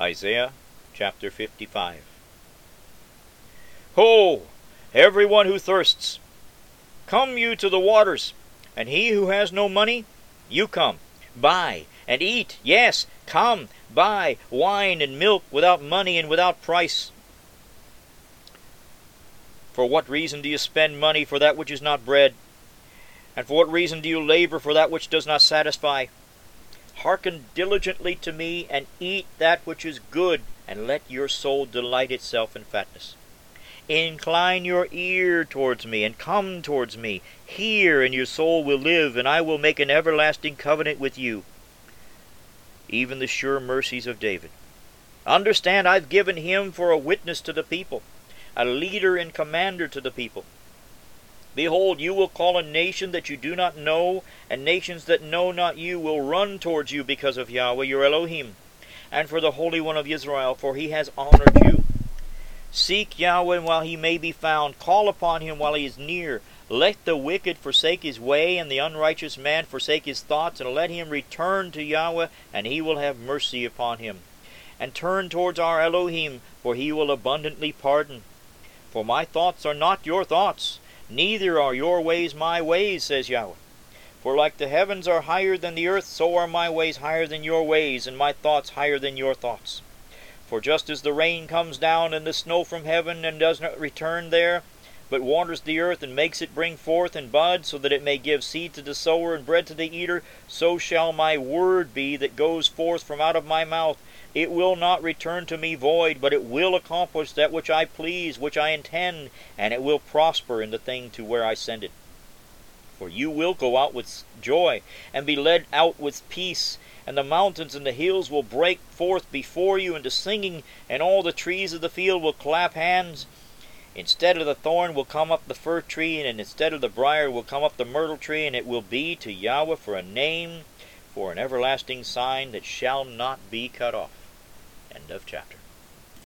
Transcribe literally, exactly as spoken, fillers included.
Isaiah chapter fifty-five. Ho, every one who thirsts, come you to the waters, and he who has no money, you come, buy and eat. Yes, come, buy wine and milk without money and without price. For what reason do you spend money for that which is not bread? And for what reason do you labor for that which does not satisfy? Hearken diligently to me, and eat that which is good, and let your soul delight itself in fatness. Incline your ear towards me, and come towards me. Hear, and your soul will live, and I will make an everlasting covenant with you, even the sure mercies of David. Understand, I've given him for a witness to the people, a leader and commander to the people. Behold, you will call a nation that you do not know, and nations that know not you will run towards you because of Yahweh your Elohim, and for the Holy One of Israel, for he has honored you. Seek Yahweh while he may be found. Call upon him while he is near. Let the wicked forsake his way, and the unrighteous man forsake his thoughts, and let him return to Yahweh, and he will have mercy upon him. And turn towards our Elohim, for he will abundantly pardon. For my thoughts are not your thoughts, neither are your ways my ways, says Yahweh. For like the heavens are higher than the earth, so are my ways higher than your ways, and my thoughts higher than your thoughts. For just as the rain comes down and the snow from heaven, and does not return there, but waters the earth, and makes it bring forth and bud, so that it may give seed to the sower and bread to the eater, so shall my word be that goes forth from out of my mouth. It will not return to me void, but it will accomplish that which I please, which I intend, and it will prosper in the thing to where I send it. For you will go out with joy, and be led out with peace, and the mountains and the hills will break forth before you into singing, and all the trees of the field will clap hands. Instead of the thorn will come up the fir tree, and instead of the briar will come up the myrtle tree, and it will be to Yahweh for a name, for an everlasting sign that shall not be cut off. End of chapter.